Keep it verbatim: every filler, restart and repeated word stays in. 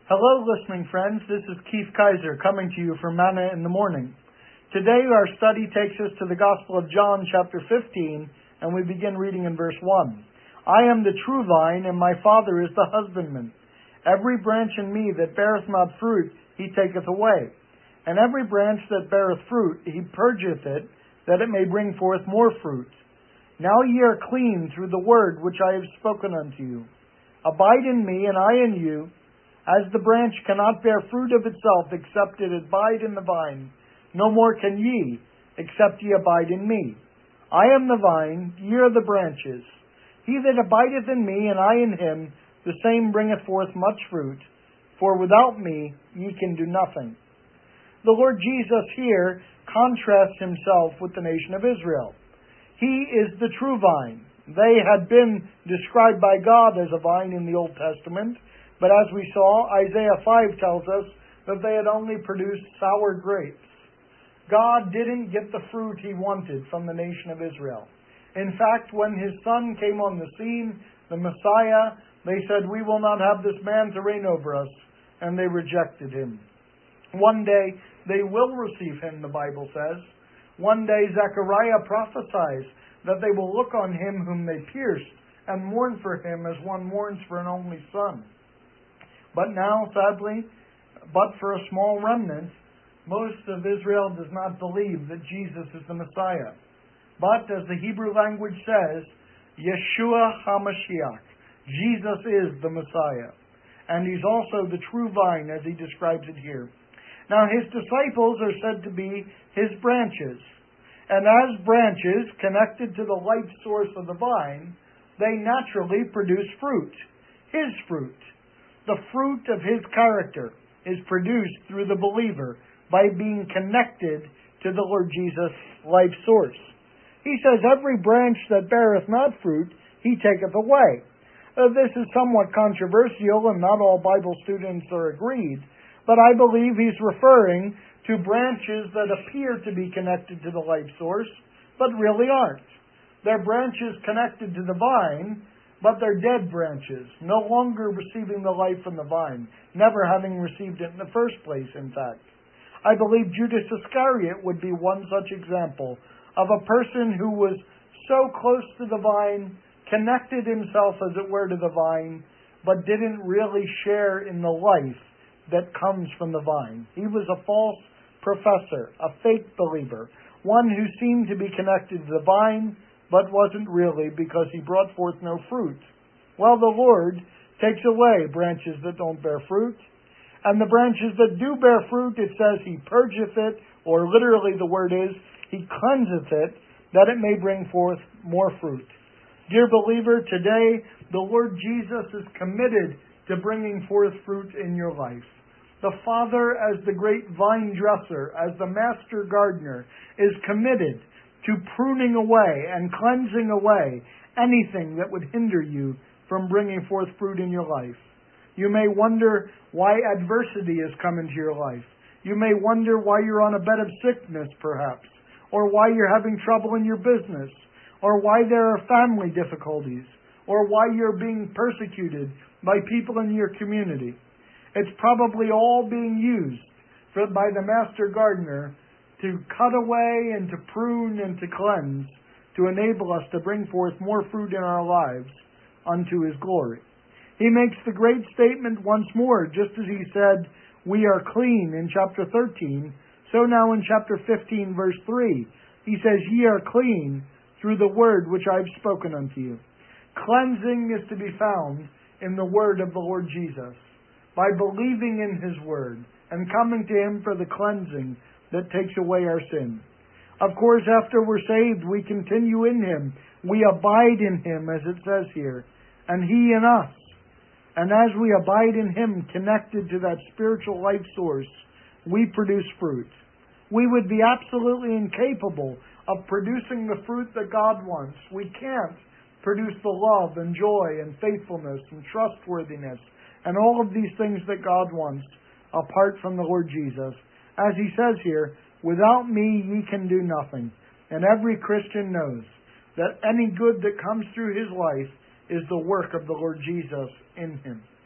Hello, listening friends. This is Keith Kaiser coming to you from Manna in the Morning. Today our study takes us to the Gospel of John, chapter fifteen, and we begin reading in verse one. I am the true vine, and my Father is the husbandman. Every branch in me that beareth not fruit, he taketh away. And every branch that beareth fruit, he purgeth it, that it may bring forth more fruit. Now ye are clean through the word which I have spoken unto you. Abide in me, and I in you. As the branch cannot bear fruit of itself, except it abide in the vine, no more can ye, except ye abide in me. I am the vine, ye are the branches. He that abideth in me, and I in him, the same bringeth forth much fruit, for without me ye can do nothing. The Lord Jesus here contrasts himself with the nation of Israel. He is the true vine. They had been described by God as a vine in the Old Testament, but as we saw, Isaiah five tells us that they had only produced sour grapes. God didn't get the fruit he wanted from the nation of Israel. In fact, when his son came on the scene, the Messiah, they said, "We will not have this man to reign over us," and they rejected him. One day, they will receive him, the Bible says. One day, Zechariah prophesies that they will look on him whom they pierced and mourn for him as one mourns for an only son. But now, sadly, but for a small remnant, most of Israel does not believe that Jesus is the Messiah. But, as the Hebrew language says, Yeshua HaMashiach, Jesus is the Messiah. And he's also the true vine, as he describes it here. Now, his disciples are said to be his branches. And as branches connected to the life source of the vine, they naturally produce fruit, his fruit. The fruit of his character is produced through the believer by being connected to the Lord Jesus' life source. He says, every branch that beareth not fruit, he taketh away. Uh, this is somewhat controversial, and not all Bible students are agreed, but I believe he's referring to branches that appear to be connected to the life source, but really aren't. They're branches connected to the vine, but they're dead branches, no longer receiving the life from the vine, never having received it in the first place, in fact. I believe Judas Iscariot would be one such example of a person who was so close to the vine, connected himself, as it were, to the vine, but didn't really share in the life that comes from the vine. He was a false professor, a fake believer, one who seemed to be connected to the vine, but wasn't really, because he brought forth no fruit. Well, the Lord takes away branches that don't bear fruit, and the branches that do bear fruit, it says he purgeth it, or literally the word is, he cleanseth it, that it may bring forth more fruit. Dear believer, today the Lord Jesus is committed to bringing forth fruit in your life. The Father, as the great vine dresser, as the master gardener, is committed to pruning away and cleansing away anything that would hinder you from bringing forth fruit in your life. You may wonder why adversity has come into your life. You may wonder why you're on a bed of sickness, perhaps, or why you're having trouble in your business, or why there are family difficulties, or why you're being persecuted by people in your community. It's probably all being used for, by the master gardener to cut away and to prune and to cleanse, to enable us to bring forth more fruit in our lives unto his glory. He makes the great statement once more, just as he said, we are clean in chapter thirteen, so now in chapter fifteen, verse three, he says, ye are clean through the word which I have spoken unto you. Cleansing is to be found in the word of the Lord Jesus, by believing in his word and coming to him for the cleansing that takes away our sin. Of course, after we're saved, we continue in him. We abide in him, as it says here, and he in us. And as we abide in him, connected to that spiritual life source, we produce fruit. We would be absolutely incapable of producing the fruit that God wants. We can't produce the love and joy and faithfulness and trustworthiness and all of these things that God wants apart from the Lord Jesus. As he says here, without me ye can do nothing. And every Christian knows that any good that comes through his life is the work of the Lord Jesus in him.